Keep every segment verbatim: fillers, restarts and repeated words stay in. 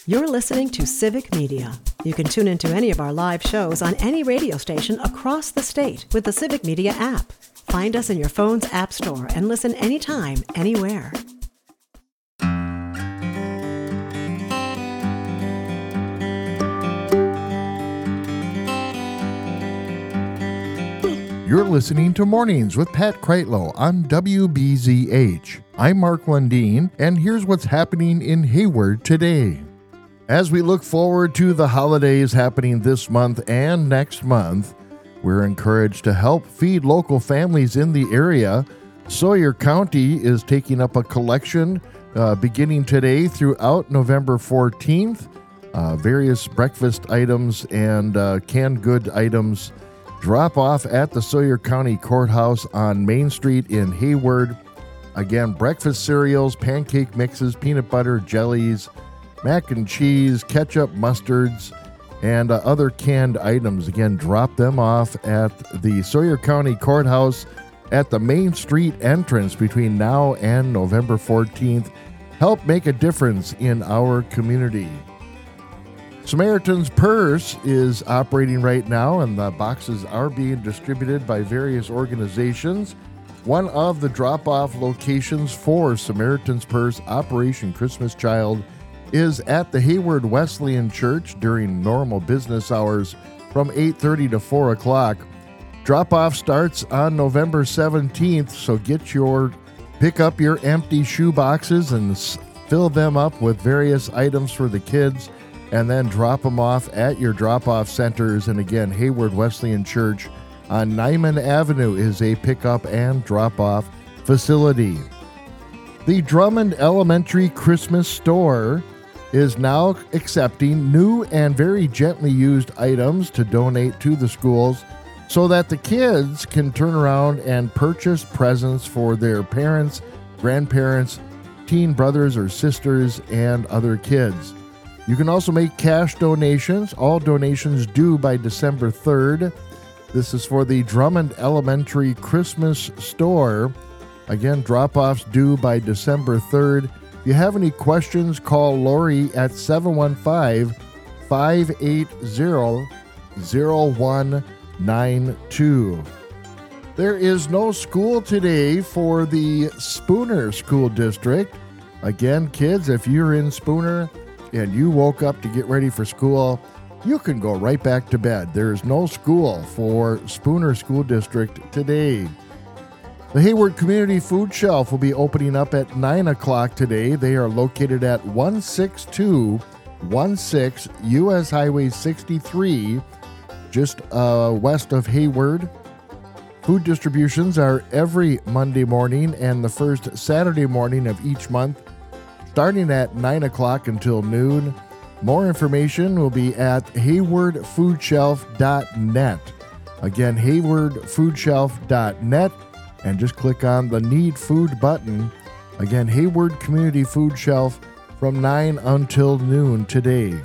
You're listening to Civic Media. You can tune into any of our live shows on any radio station across the state with the Civic Media app. Find us in your phone's app store and listen anytime, anywhere. You're listening to Mornings with Pat Kreitlow on W B Z H. I'm Mark Lundeen, and here's what's happening in Hayward today. As we look forward to the holidays happening this month and next month, we're encouraged to help feed local families in the area. Sawyer County is taking up a collection uh, beginning today throughout November fourteenth. Uh, various breakfast items and uh, canned good items drop off at the Sawyer County Courthouse on Main Street in Hayward. Again, breakfast cereals, pancake mixes, peanut butter, jellies, mac and cheese, ketchup, mustards, and uh, other canned items. Again, drop them off at the Sawyer County Courthouse at the Main Street entrance between now and November fourteenth. Help make a difference in our community. Samaritan's Purse is operating right now, and the boxes are being distributed by various organizations. One of the drop-off locations for Samaritan's Purse Operation Christmas Child is at the Hayward Wesleyan Church during normal business hours from eight thirty to four o'clock. Drop-off starts on November seventeenth, so get your, pick up your empty shoe boxes and s- fill them up with various items for the kids, and then drop them off at your drop-off centers. And again, Hayward Wesleyan Church on Nyman Avenue is a pickup and drop-off facility. The Drummond Elementary Christmas Store is now accepting new and very gently used items to donate to the schools so that the kids can turn around and purchase presents for their parents, grandparents, teen brothers or sisters, and other kids. You can also make cash donations. All donations due by December third. This is for the Drummond Elementary Christmas Store. Again, drop-offs due by December third. If you have any questions, call Lori at seven one five, five eight zero, zero one nine two. There is no school today for the Spooner School District. Again, kids, if you're in Spooner and you woke up to get ready for school, you can go right back to bed. There's no school for Spooner School District today. The Hayward Community Food Shelf will be opening up at nine o'clock today. They are located at one six two one six U S Highway sixty-three, just uh, west of Hayward. Food distributions are every Monday morning and the first Saturday morning of each month, starting at nine o'clock until noon. More information will be at hayward food shelf dot net. Again, hayward food shelf dot net, and just click on the Need Food button. Again, Hayward Community Food Shelf from nine until noon today.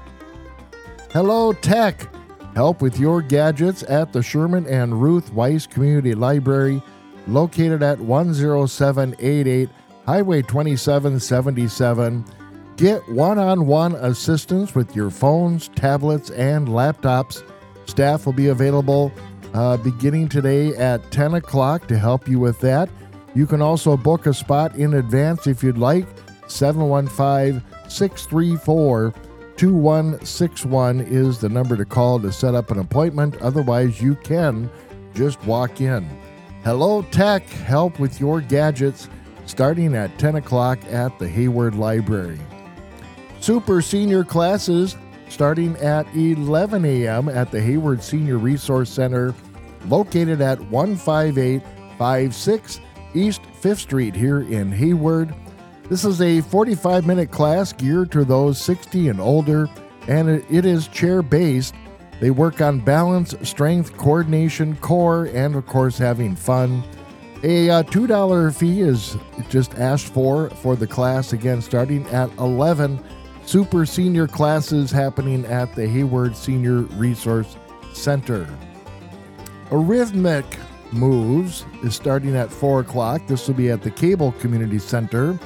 Hello Tech. Help with your gadgets at the Sherman and Ruth Weiss Community Library, located at one oh seven eighty-eight Highway twenty-seven seventy-seven. Get one-on-one assistance with your phones, tablets, and laptops. Staff will be available uh, beginning today at ten o'clock to help you with that. You can also book a spot in advance if you'd like. seven one five, six three four, two one six one is the number to call to set up an appointment. Otherwise, you can just walk in. Hello Tech. Help with your gadgets, starting at ten o'clock at the Hayward Library. Super senior classes starting at eleven a.m. at the Hayward Senior Resource Center, located at one five eight five six East fifth Street here in Hayward. This is a forty-five minute class geared to those sixty and older, and it is chair-based. They work on balance, strength, coordination, core, and of course having fun. A uh, two dollars fee is just asked for for the class, again starting at eleven. Super senior classes happening at the Hayward Senior Resource Center. Arrhythmic Moves is starting at four o'clock. This will be at the Cable Community Center.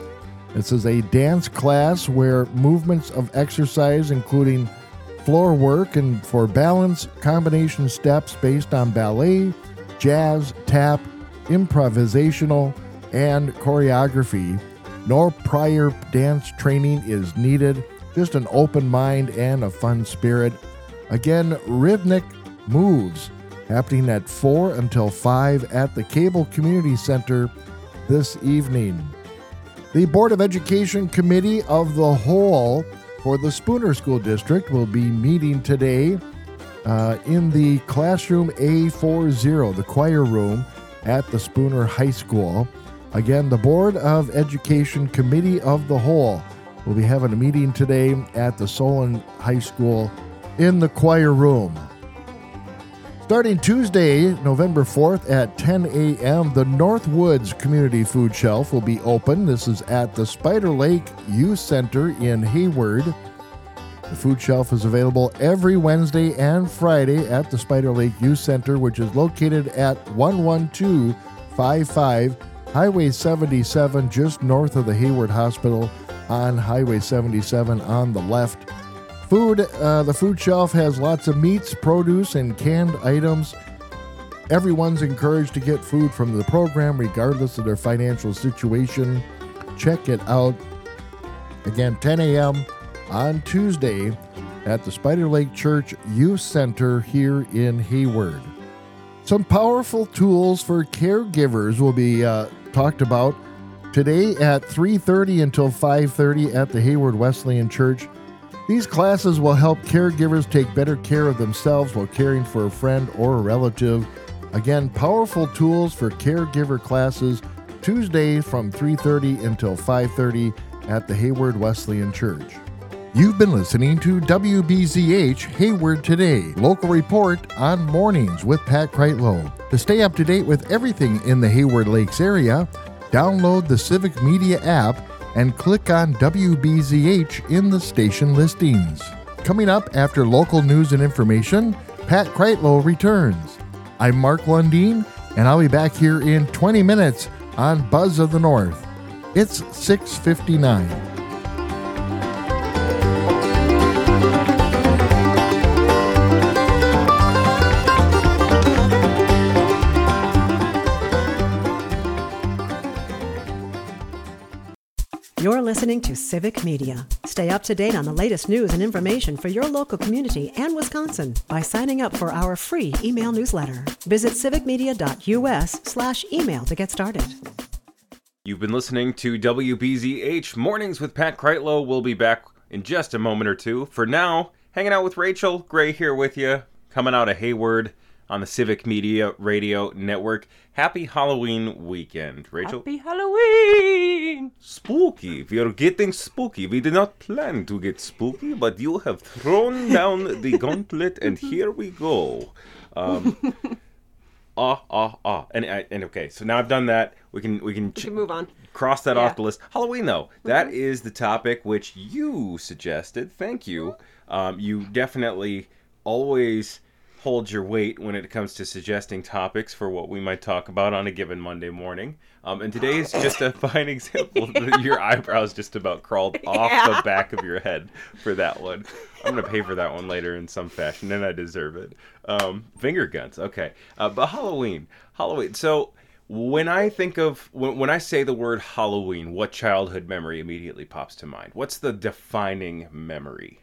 This is a dance class where movements of exercise, including floor work and for balance, combination steps based on ballet, jazz, tap, improvisational, and choreography. No prior dance training is needed, just an open mind and a fun spirit. Again, rhythmic moves happening at four until five at the Cable Community Center this evening. The Board of Education Committee of the Whole for the Spooner School District will be meeting today uh, in the classroom A forty, the choir room at the Spooner High School. Again, the Board of Education Committee of the Whole will be having a meeting today at the Solon High School in the choir room. Starting Tuesday, November fourth at ten a.m., the Northwoods Community Food Shelf will be open. This is at the Spider Lake Youth Center in Hayward. The food shelf is available every Wednesday and Friday at the Spider Lake Youth Center, which is located at one one two five five Highway seventy-seven, just north of the Hayward Hospital on Highway seventy-seven on the left. Food, uh, the food shelf has lots of meats, produce, and canned items. Everyone's encouraged to get food from the program regardless of their financial situation. Check it out. Again, ten a.m. on Tuesday at the Spider Lake Church Youth Center here in Hayward. Some powerful tools for caregivers will be uh, talked about today at three thirty until five thirty at the Hayward Wesleyan Church. These classes will help caregivers take better care of themselves while caring for a friend or a relative. Again, powerful tools for caregiver classes Tuesday from three thirty until five thirty at the Hayward Wesleyan Church. You've been listening to W B Z H Hayward Today, local report on mornings with Pat Kreitlow. To stay up to date with everything in the Hayward Lakes area, download the Civic Media app and click on W B Z H in the station listings. Coming up after local news and information, Pat Kreitlow returns. I'm Mark Lundeen, and I'll be back here in twenty minutes on Buzz of the North. It's six fifty-nine. You're listening to Civic Media. Stay up to date on the latest news and information for your local community and Wisconsin by signing up for our free email newsletter. Visit civicmedia.us slash email to get started. You've been listening to W B Z H Mornings with Pat Kreitlow. We'll be back in just a moment or two. For now, hanging out with Rachel Gray here with you, coming out of Hayward on the Civic Media Radio Network. Happy Halloween weekend, Rachel. Happy Halloween! Spooky. We are getting spooky. We did not plan to get spooky, but you have thrown down the gauntlet, and here we go. Um, ah, ah, ah. And, and okay, so now I've done that. We can we can, we can move on. Cross that yeah. off the list. Halloween, though, mm-hmm. that is the topic which you suggested. Thank you. Um, you definitely always hold your weight when it comes to suggesting topics for what we might talk about on a given Monday morning. Um, and today is just a fine example. Your eyebrows just about crawled off yeah. the back of your head for that one. I'm going to pay for that one later in some fashion, and I deserve it. Um, finger guns, okay. Uh, but Halloween. Halloween. So when I think of, when, when I say the word Halloween, what childhood memory immediately pops to mind? What's the defining memory?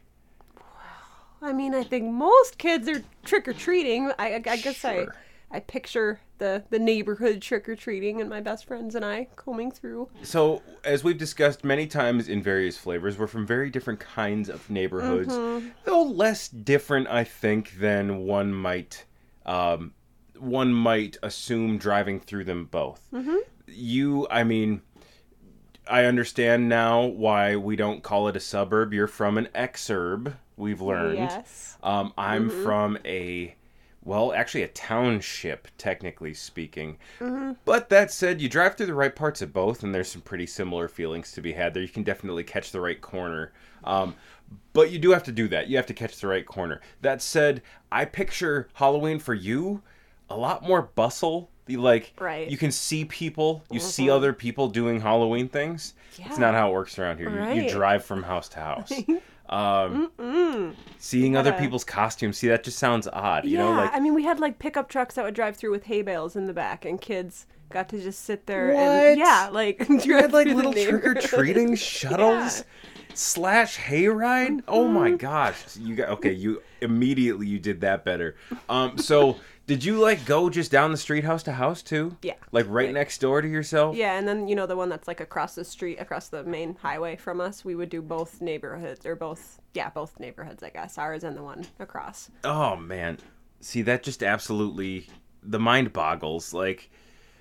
I mean, I think most kids are trick-or-treating. I, I, I guess Sure. I, I picture the, the neighborhood trick-or-treating and my best friends and I combing through. So, as we've discussed many times in various flavors, we're from very different kinds of neighborhoods. Mm-hmm. Though less different, I think, than one might um, one might assume driving through them both. Mm-hmm. You, I mean, I understand now why we don't call it a suburb. You're from an exurb. We've learned. Yes. Um, I'm mm-hmm. from a, well, actually a township, technically speaking. Mm-hmm. But that said, you drive through the right parts of both, and there's some pretty similar feelings to be had there. You can definitely catch the right corner. Um, but you do have to do that. You have to catch the right corner. That said, I picture Halloween for you a lot more bustle The, like, Right. you can see people, you see other people doing Halloween things. Yeah. It's not how it works around here. You, you Right. drive from house to house. Um, Mm-mm. seeing You other gotta- people's costumes, see, that just sounds odd. You yeah, know, like, I mean, we had like pickup trucks that would drive through with hay bales in the back, and kids got to just sit there What? and yeah, like you drive had like through the little trick or neighborhood. treating shuttles slash hayride. Oh my gosh, you got okay. You immediately you did that better. Um, so did you like go just down the street, house to house too? Yeah. Like right Like- next door to yourself. Yeah, and then you know the one that's like across the street, across the main highway from us. We would do both neighborhoods, or both, yeah, both neighborhoods, I guess, ours and the one across. Oh man, see that just absolutely the mind boggles. Like,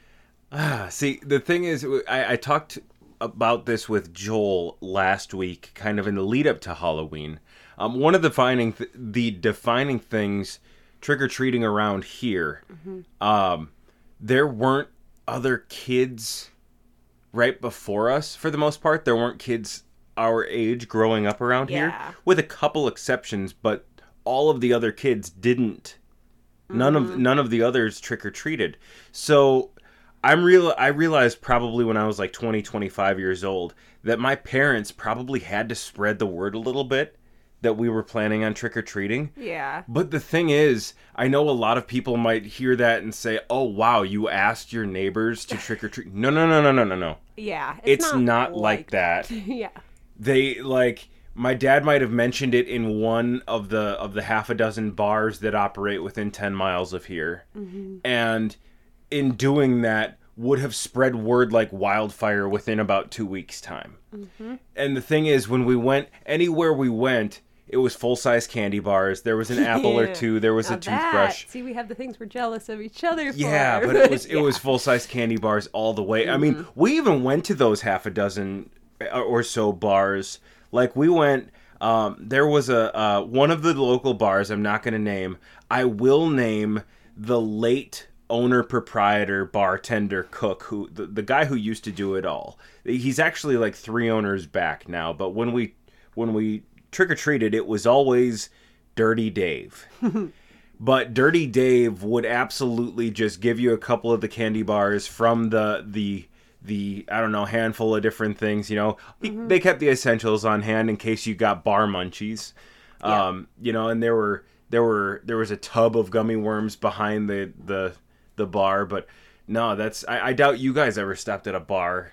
ah, see the thing is, I, I talked about this with Joel last week, kind of in the lead up to Halloween. Um, one of the defining th- the defining things trick or treating around here, Mm-hmm. um, there weren't other kids right before us. For the most part, there weren't kids our age growing up around Yeah. here, with a couple exceptions, but all of the other kids didn't. None Mm-hmm. of none of the others trick or treated. So I'm real. I realized probably when I was like twenty, twenty-five years old that my parents probably had to spread the word a little bit that we were planning on trick or treating. Yeah. But the thing is, I know a lot of people might hear that and say, "Oh wow, you asked your neighbors to trick or treat." No, no, no, no, no, no, no. Yeah. It's, not, like that. yeah. They like my dad might have mentioned it in one of the of the half a dozen bars that operate within ten miles of here. Mm-hmm. And in doing that would have spread word like wildfire within about two weeks time. Mm-hmm. And the thing is, when we went anywhere we went, it was full-size candy bars. There was an apple or Yeah. two. There was Now a toothbrush. That, see, we have the things we're jealous of each other for. Yeah, but it was it Yeah. was full-size candy bars all the way. I Mm-hmm. mean, we even went to those half a dozen or so bars. Like we went um, there was a uh, one of the local bars I'm not going to name. I will name the late owner, proprietor, bartender, cook, who the, the guy who used to do it all. He's actually like three owners back now, but when we when we trick-or-treated, it was always Dirty Dave. But Dirty Dave would absolutely just give you a couple of the candy bars from the the the I don't know, handful of different things, you know. Mm-hmm. They kept the essentials on hand in case you got bar munchies. Yeah. Um, you know, and there were there were there was a tub of gummy worms behind the the the bar, but no, that's I, I doubt you guys ever stopped at a bar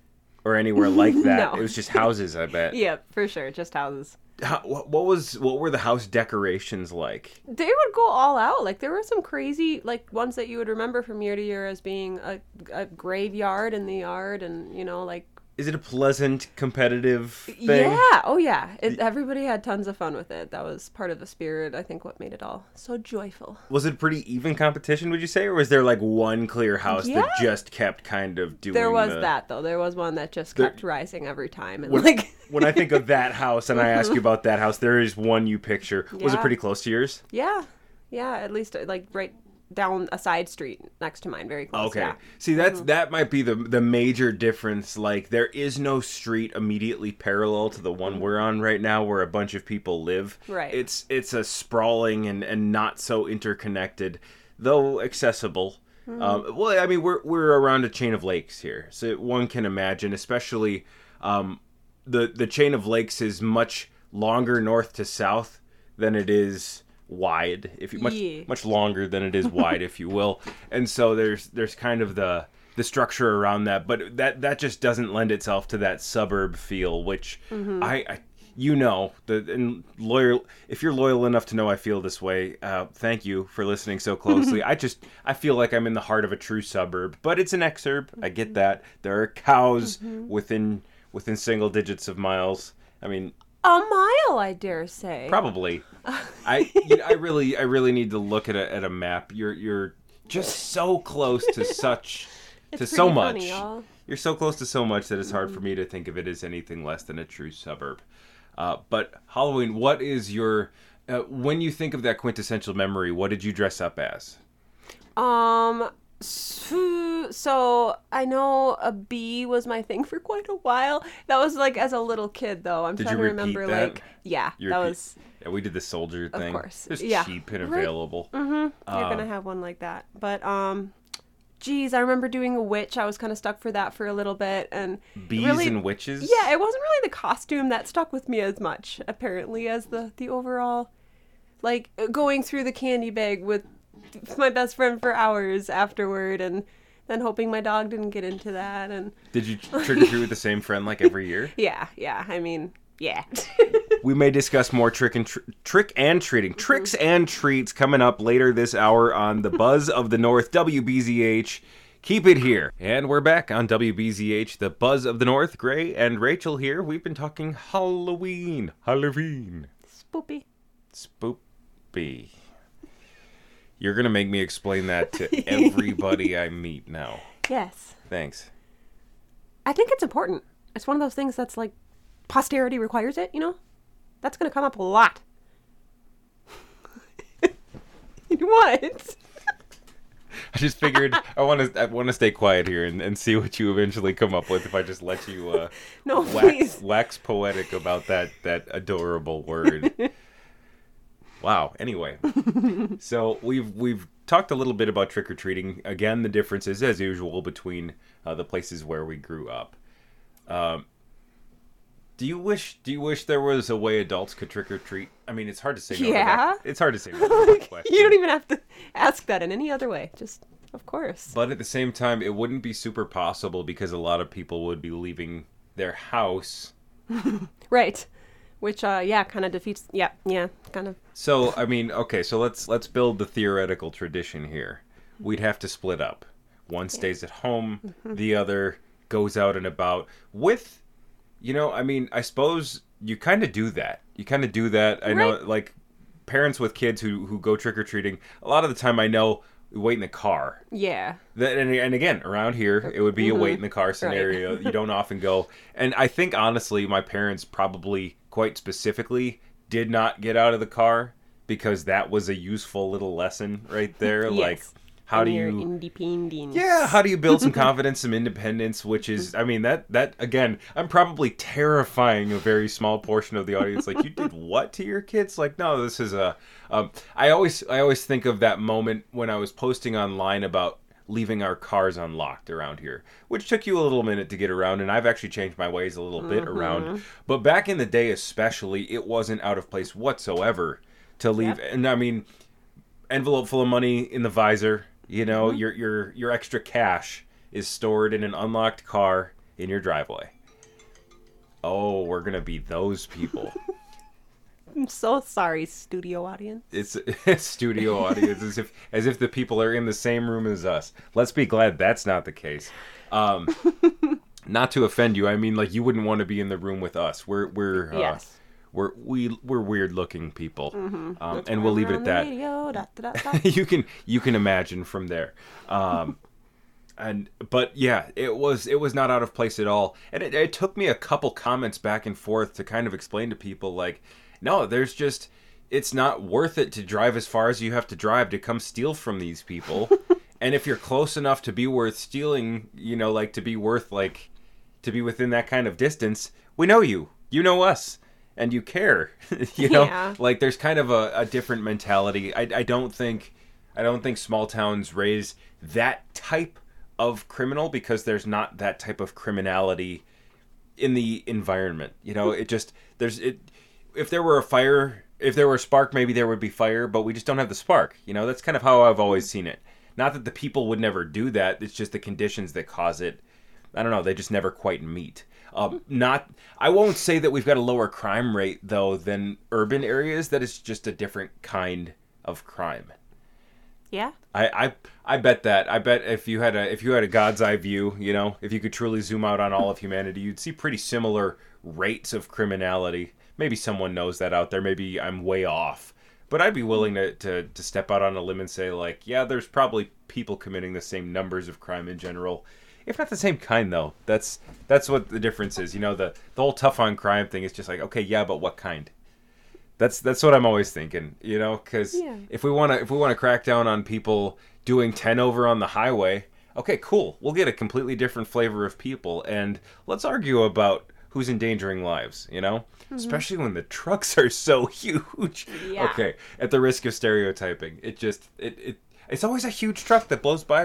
or anywhere like that. No. It was just houses, I bet. Yeah, for sure. Just houses. How, what, what was what were the house decorations like? They would go all out. Like there were some crazy, like ones that you would remember from year to year as being a, a graveyard in the yard, and you know, like Is it a pleasant, competitive thing? yeah, oh yeah. It, everybody had tons of fun with it. That was part of the spirit. I think what made it all so joyful. Was it pretty even competition, would you say, or was there like one clear house Yeah. that just kept kind of doing? There was the... that though. There was one that just There- kept rising every time, and When, like when I think of that house and I ask you about that house, there is one you picture. Was it Yeah. pretty close to yours? yeah, yeah. At least uh, like right down a side street next to mine, very close. Okay. Yeah. See, that's that might be the the major difference. Like, there is no street immediately parallel to the one we're on right now, where a bunch of people live. Right. It's it's a sprawling and, and not so interconnected, though accessible. Um, well, I mean, we're we're around a chain of lakes here, so one can imagine, especially um, the the chain of lakes is much longer north to south than it is wide, if you much Yeah. much longer than it is wide, if you will. And so there's there's kind of the the structure around that, but that that just doesn't lend itself to that suburb feel, which I, I you know the and loyal if you're loyal enough to know I feel this way, uh, thank you for listening so closely. I just I feel like I'm in the heart of a true suburb, but it's an exurb. I get that. There are cows within within single digits of miles. I mean, A mile, I dare say. probably. I you know, I really I really need to look at a at a map. You're you're just so close to such to It's so pretty much. funny, y'all. You're so close to so much that it's hard for me to think of it as anything less than a true suburb. Uh, but Halloween, what is your uh, when you think of that quintessential memory? What did you dress up as? Um, so, so I know a bee was my thing for quite a while. That was like as a little kid, though. I'm Did trying you to repeat remember, that? like, yeah, You that repeat- was. Yeah, we did the soldier thing. course. Just Yeah. cheap and Right. available. Mm-hmm. You're Uh, gonna have one like that, but um, geez, I remember doing a witch. I was kind of stuck for that for a little bit. And Bees really, and witches? Yeah, it wasn't really the costume that stuck with me as much, apparently, as the, the overall, like, going through the candy bag with my best friend for hours afterward and then hoping my dog didn't get into that. And Did you trick or treat with the same friend like every year? Yeah, yeah. I mean, yeah. We may discuss more trick and tr- trick and treating, mm-hmm. tricks and treats coming up later this hour on the Buzz of the North, W B Z H. Keep it here. And we're back on W B Z H, the Buzz of the North. Gray and Rachel here. We've been talking Halloween. Halloween. Spoopy. Spoopy. You're going to make me explain that to everybody I meet now. Yes. Thanks. I think it's important. It's one of those things that's like, posterity requires it, you know? That's going to come up a lot. What? I just figured I want to I want to stay quiet here and, and see what you eventually come up with if I just let you uh, no, wax, please. wax poetic about that, that adorable word. Wow. Anyway, so we've we've talked a little bit about trick-or-treating. Again, the differences, as usual, between uh, the places where we grew up. Um, do you wish Do you wish there was a way adults could trick-or-treat? I mean, it's hard to say no yeah. to that. It's hard to say no to that question. You don't even have to ask that in any other way. Just, of course. But at the same time, it wouldn't be super possible because a lot of people would be leaving their house. Right. Which, uh, yeah, kind of defeats. Yeah, yeah, kind of. So, I mean, okay, so let's let's build the theoretical tradition here. We'd have to split up. One stays at home, mm-hmm. the other goes out and about with, you know, I mean, I suppose you kind of do that. You kind of do that. I right. know, like, parents with kids who, who go trick-or-treating, a lot of the time I know we wait in the car. Yeah. That, and, and again, around here, it would be mm-hmm. a wait in the car scenario. Right. You don't often go. And I think, honestly, my parents probably, quite specifically, did not get out of the car because that was a useful little lesson right there. Yes. Like, how and do your you... independence. Yeah, how do you build some confidence, some independence, which is, I mean, that, that again, I'm probably terrifying a very small portion of the audience. Like, you did what to your kids? Like, no, this is a... Um, I always I always think of that moment when I was posting online about leaving our cars unlocked around here, which took you a little minute to get around, and I've actually changed my ways a little mm-hmm. bit around. But back in the day especially, it wasn't out of place whatsoever to leave. Yep. And I mean, envelope full of money in the visor, you know, mm-hmm. your your your extra cash is stored in an unlocked car in your driveway. Oh, we're going to be those people. I'm so sorry, studio audience. It's a studio audience, as if as if the people are in the same room as us. Let's be glad that's not the case. Um, not to offend you, I mean, like, you wouldn't want to be in the room with us. We're we're uh, yes. we're we we're weird looking people, mm-hmm. um, and we'll leave it at that. Radio, da, da, da, da. you can you can imagine from there. Um, and but yeah, it was it was not out of place at all, and it, it took me a couple comments back and forth to kind of explain to people, like, no, there's just, it's not worth it to drive as far as you have to drive to come steal from these people. And if you're close enough to be worth stealing, you know, like to be worth, like, to be within that kind of distance, we know you. You know us. And you care. you know? Yeah. Like, there's kind of a, a different mentality. I, I don't think, I don't think small towns raise that type of criminal because there's not that type of criminality in the environment. You know, it just, there's, it, if there were a fire, if there were a spark, maybe there would be fire, but we just don't have the spark. You know, that's kind of how I've always seen it. Not that the people would never do that. It's just the conditions that cause it. I don't know. They just never quite meet. Uh, not, I won't say that we've got a lower crime rate, though, than urban areas. That is just a different kind of crime. Yeah. I, I I bet that. I bet if you had a if you had a God's eye view, you know, if you could truly zoom out on all of humanity, you'd see pretty similar rates of criminality. Maybe someone knows that out there. Maybe I'm way off. But I'd be willing to, to, to step out on a limb and say, like, yeah, there's probably people committing the same numbers of crime in general. If not the same kind, though. That's that's what the difference is. You know, the, the whole tough on crime thing is just like, okay, yeah, but what kind? That's that's what I'm always thinking, you know, because yeah. if we want to if we want to crack down on people doing ten over on the highway, okay, cool. We'll get a completely different flavor of people, and let's argue about who's endangering lives, you know? Mm-hmm. Especially when the trucks are so huge. Yeah. Okay, at the risk of stereotyping, it just, it, it it's always a huge truck that blows by me.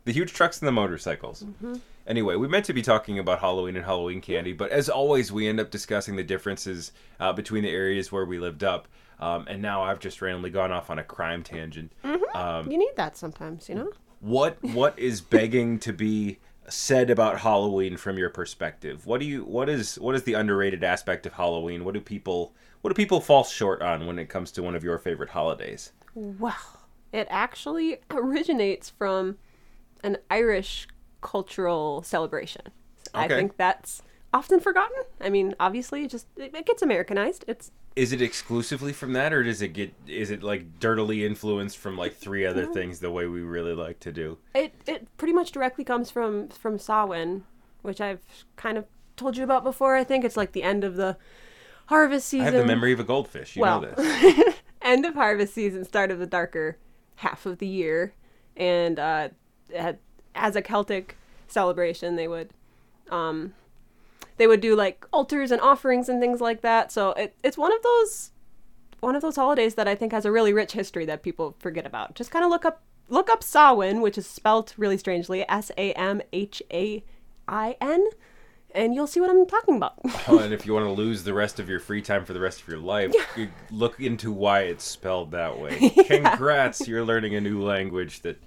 The huge trucks and the motorcycles. Mm-hmm. Anyway, we meant to be talking about Halloween and Halloween candy, but as always, we end up discussing the differences uh, between the areas where we lived up. Um, and now I've just randomly gone off on a crime tangent. Mm-hmm. Um, you need that sometimes, you know? What What is begging to be said about Halloween from your perspective? What do you what is what is the underrated aspect of Halloween? What do people what do people fall short on when it comes to one of your favorite holidays? Well, it actually originates from an Irish cultural celebration. Okay. I think that's often forgotten. I mean, obviously, it just it, it gets Americanized. It's Is it exclusively from that, or does it get is it like dirtily influenced from like three other things the way we really like to do? It it pretty much directly comes from from Samhain, which I've kind of told you about before. I think it's like the end of the harvest season. I have the memory of a goldfish. You well, know this. End of harvest season, start of the darker half of the year, and uh, had, as a Celtic celebration, they would. Um, They would do like altars and offerings and things like that. So it, it's one of those one of those holidays that I think has a really rich history that people forget about. Just kind of look up look up Samhain, which is spelt really strangely, S A M H A I N, and you'll see what I'm talking about. Oh, and if you want to lose the rest of your free time for the rest of your life, yeah. you look into why it's spelled that way. Yeah. Congrats, you're learning a new language that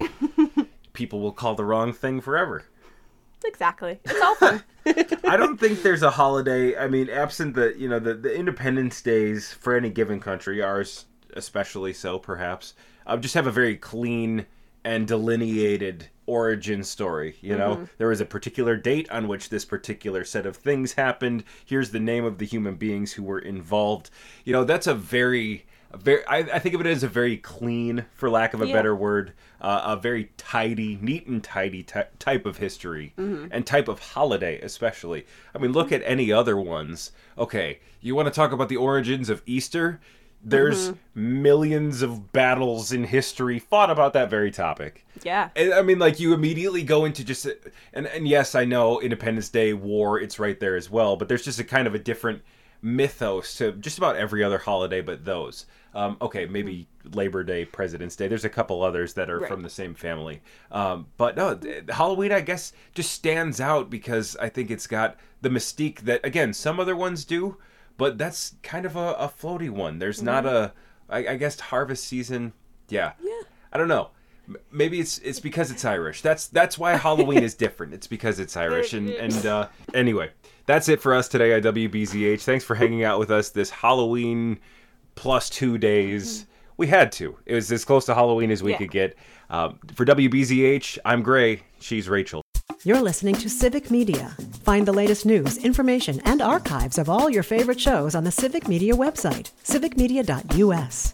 people will call the wrong thing forever. Exactly. It's all fun. I don't think there's a holiday, I mean, absent the, you know, the, the Independence Days for any given country, ours especially so, perhaps, uh, just have a very clean and delineated origin story, you know? Mm-hmm. There was a particular date on which this particular set of things happened. Here's the name of the human beings who were involved. You know, that's a very... A very, I, I think of it as a very clean, for lack of a yeah. better word, uh, a very tidy, neat and tidy ty- type of history, mm-hmm. and type of holiday especially. I mean, look at any other ones. Okay, you want to talk about the origins of Easter? There's mm-hmm. millions of battles in history fought about that very topic. Yeah. And, I mean, like, you immediately go into just... And, and yes, I know Independence Day, war, it's right there as well, but there's just a kind of a different mythos to just about every other holiday but those. Um, okay, maybe Labor Day, President's Day. There's a couple others that are right. from the same family. Um, but no, Halloween, I guess, just stands out because I think it's got the mystique that, again, some other ones do, but that's kind of a, a floaty one. There's mm-hmm. not a, I, I guess, harvest season. Yeah. Yeah. I don't know. Maybe it's it's because it's Irish. That's that's why Halloween is different. It's because it's Irish. And, and uh, anyway, that's it for us today at W B Z H. Thanks for hanging out with us this Halloween plus two days. We had to. It was as close to Halloween as we yeah. could get. Um, for W B Z H, I'm Gray. She's Rachel. You're listening to Civic Media. Find the latest news, information, and archives of all your favorite shows on the Civic Media website, civic media dot U S.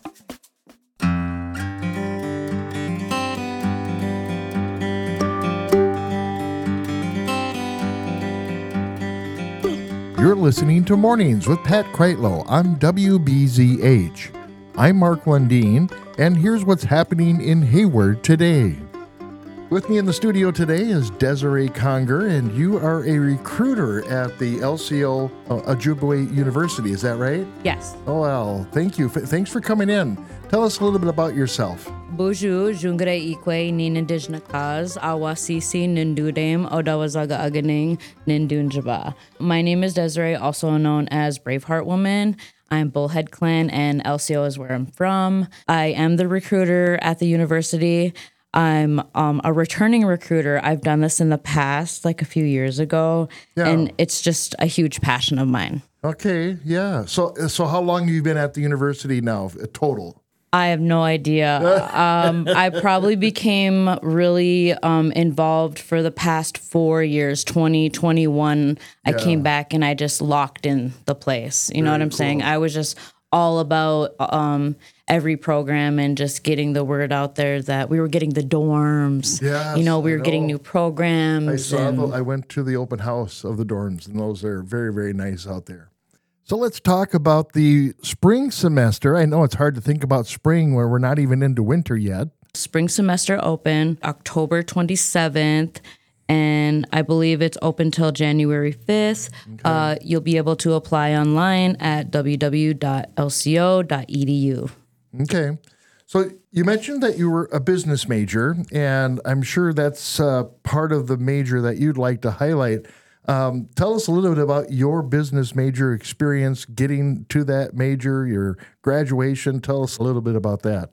You're listening to Mornings with Pat Kreitlow on W B Z H. I'm Mark Lundeen, and here's what's happening in Hayward today. With me in the studio today is Desiree Conger, and you are a recruiter at the L C O uh, Ojibwe University, is that right? Yes. Oh, well, thank you. F- thanks for coming in. Tell us a little bit about yourself. Bonjour, Jungre Ikwe, Nin Indigenous Kaz, Awasisi, Nindudame, Odawazaga Aganing, Nindunjaba. My name is Desiree, also known as Braveheart Woman. I'm Bullhead Clan, and L C O is where I'm from. I am the recruiter at the university. I'm um, a returning recruiter. I've done this in the past, like a few years ago, yeah. and it's just a huge passion of mine. Okay, yeah. So, so how long have you been at the university now, total? I have no idea. um, I probably became really um, involved for the past four years. twenty twenty-one, I yeah. came back and I just locked in the place. You Very know what I'm cool. saying? I was just all about um, every program and just getting the word out there that we were getting the dorms. Yes, you know, we were know. getting new programs. I saw. And... The, I went to the open house of the dorms, and those are very, very nice out there. So let's talk about the spring semester. I know it's hard to think about spring where we're not even into winter yet. Spring semester open October twenty-seventh, and I believe it's open till January fifth. Okay. Uh, you'll be able to apply online at w w w dot l c o dot e d u. Okay. So you mentioned that you were a business major, and I'm sure that's uh, part of the major that you'd like to highlight. Um, tell us a little bit about your business major experience getting to that major, your graduation. Tell us a little bit about that.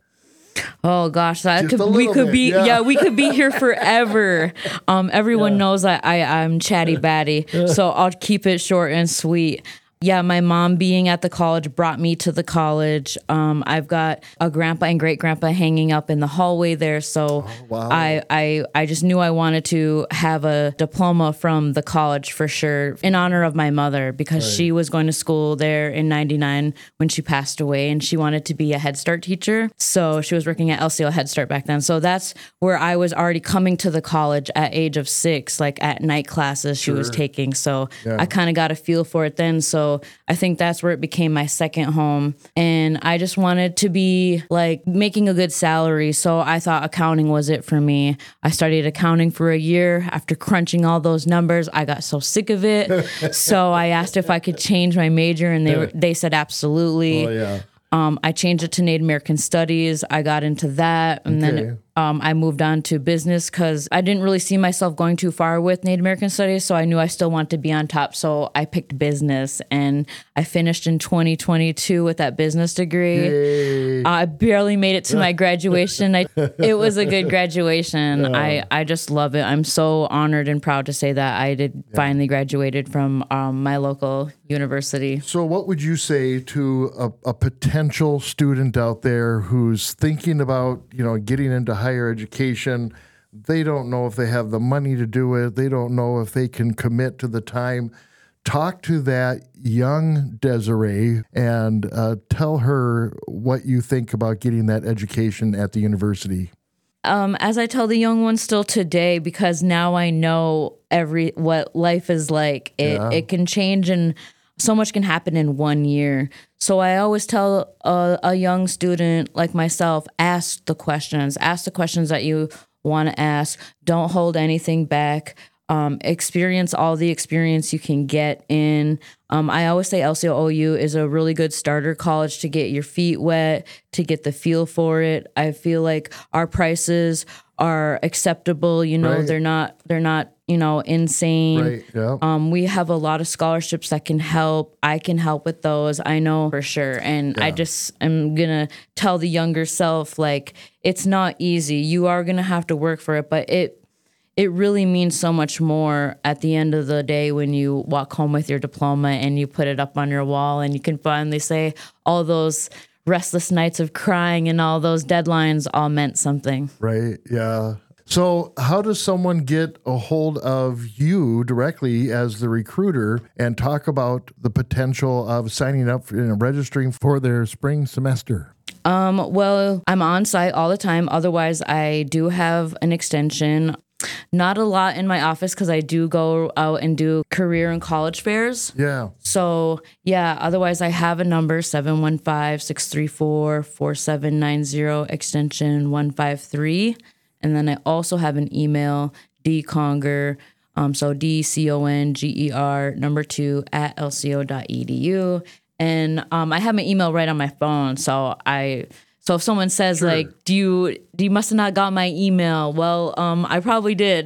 Oh gosh, that Just could a we little could bit, be yeah. yeah. we could be here forever. Um, everyone Yeah. knows that I I'm chatty batty, so I'll keep it short and sweet. Yeah, my mom being at the college brought me to the college. Um, I've got a grandpa and great grandpa hanging up in the hallway there. So Oh, wow. I, I I just knew I wanted to have a diploma from the college for sure in honor of my mother, because Right. she was going to school there in ninety-nine when she passed away, and she wanted to be a Head Start teacher. So she was working at L C O Head Start back then. So that's where I was already coming to the college at age of six, like at night classes she was Sure. taking. So Yeah. I kind of got a feel for it then. So I think that's where it became my second home. And I just wanted to be like making a good salary. So I thought accounting was it for me. I studied accounting for a year. After crunching all those numbers, I got so sick of it. So I asked if I could change my major, and they were, they said absolutely. Oh, yeah. Um, I changed it to Native American Studies. I got into that, and Okay. then um, I moved on to business because I didn't really see myself going too far with Native American Studies, so I knew I still wanted to be on top. So I picked business, and I finished in twenty twenty-two with that business degree. Yay. I barely made it to my graduation. I, it was a good graduation. I, I just love it. I'm so honored and proud to say that I did finally graduated from um, my local university. So what would you say to a, a potential student out there who's thinking about, you know, getting into higher education? They don't know if they have the money to do it. They don't know if they can commit to the time. Talk to that young Desiree and uh, tell her what you think about getting that education at the university. Um, as I tell the young ones still today, because now I know every what life is like. It Yeah. it can change, and so much can happen in one year. So I always tell a, a young student like myself, ask the questions, ask the questions that you want to ask. Don't hold anything back. Um, experience all the experience you can get in. Um, I always say L C O O U is a really good starter college to get your feet wet, to get the feel for it. I feel like our prices are acceptable. You know, Right. they're not they're not you know insane. Right, yeah. Um, we have a lot of scholarships that can help. I can help with those. I know for sure. And I just am gonna tell the younger self, like, it's not easy. You are gonna have to work for it, but it. It really means so much more at the end of the day when you walk home with your diploma and you put it up on your wall and you can finally say all those restless nights of crying and all those deadlines all meant something. Right, yeah. So how does someone get a hold of you directly as the recruiter and talk about the potential of signing up for, you know, registering for their spring semester? Um, well, I'm on site all the time. Otherwise, I do have an extension. Not a lot in my office because I do go out and do career and college fairs. Yeah. So, yeah, otherwise I have a number, seven one five, six three four, four seven nine zero, extension one five three. And then I also have an email, dconger, um, so D C O N G E R, number two, at L C O dot E D U. And um, I have my email right on my phone, so I... So if someone says Sure. like, "Do you do you must have not got my email?" Well, um, I probably did.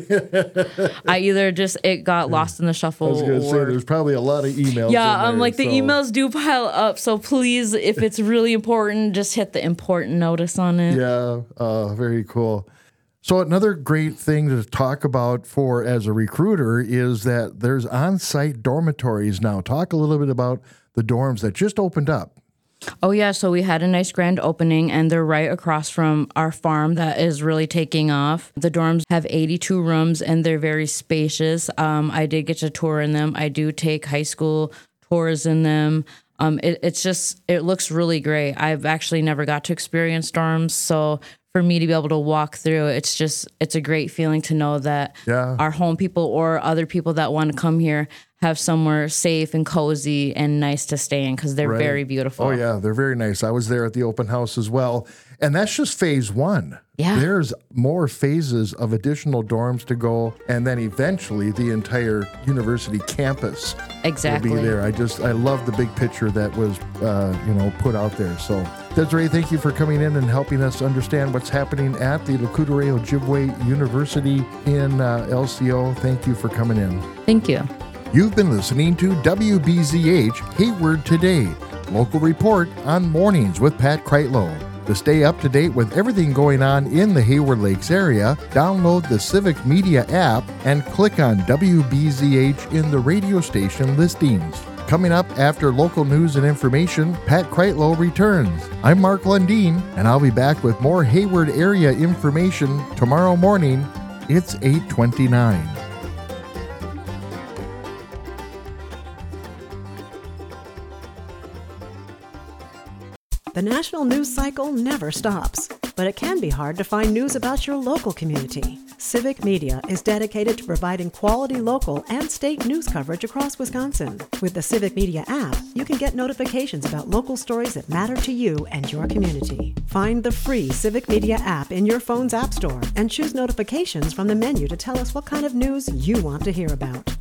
I either just it got lost in the shuffle. I was going to say, or, there's probably a lot of emails. yeah, in um, there, like the so- emails do pile up. So please, if it's really important, just hit the important notice on it. Yeah, uh, very cool. So another great thing to talk about for as a recruiter is that there's on-site dormitories now. Talk a little bit about the dorms that just opened up. Oh, yeah. So we had a nice grand opening, and they're right across from our farm that is really taking off. The dorms have eighty-two rooms, and they're very spacious. Um, I did get to tour in them. I do take high school tours in them. Um, it, it's just, it looks really great. I've actually never got to experience dorms. So for me to be able to walk through, it's just, it's a great feeling to know that Yeah. our home people or other people that want to come here have somewhere safe and cozy and nice to stay in because they're Right. very beautiful. Oh, yeah, they're very nice. I was there at the open house as well. And that's just phase one. Yeah. There's more phases of additional dorms to go. And then eventually the entire university campus Exactly. will be there. I just, I love the big picture that was, uh, you know, put out there. So, Desiree, thank you for coming in and helping us understand what's happening at the Lakudere Ojibwe University in uh, L C O. Thank you for coming in. Thank you. You've been listening to W B Z H Hayward Today, local report on Mornings with Pat Kreitlow. To stay up to date with everything going on in the Hayward Lakes area, download the Civic Media app and click on W B Z H in the radio station listings. Coming up after local news and information, Pat Kreitlow returns. I'm Mark Lundeen, and I'll be back with more Hayward area information tomorrow morning. It's eight twenty-nine. The national news cycle never stops, but it can be hard to find news about your local community. Civic Media is dedicated to providing quality local and state news coverage across Wisconsin. With the Civic Media app, you can get notifications about local stories that matter to you and your community. Find the free Civic Media app in your phone's app store and choose notifications from the menu to tell us what kind of news you want to hear about.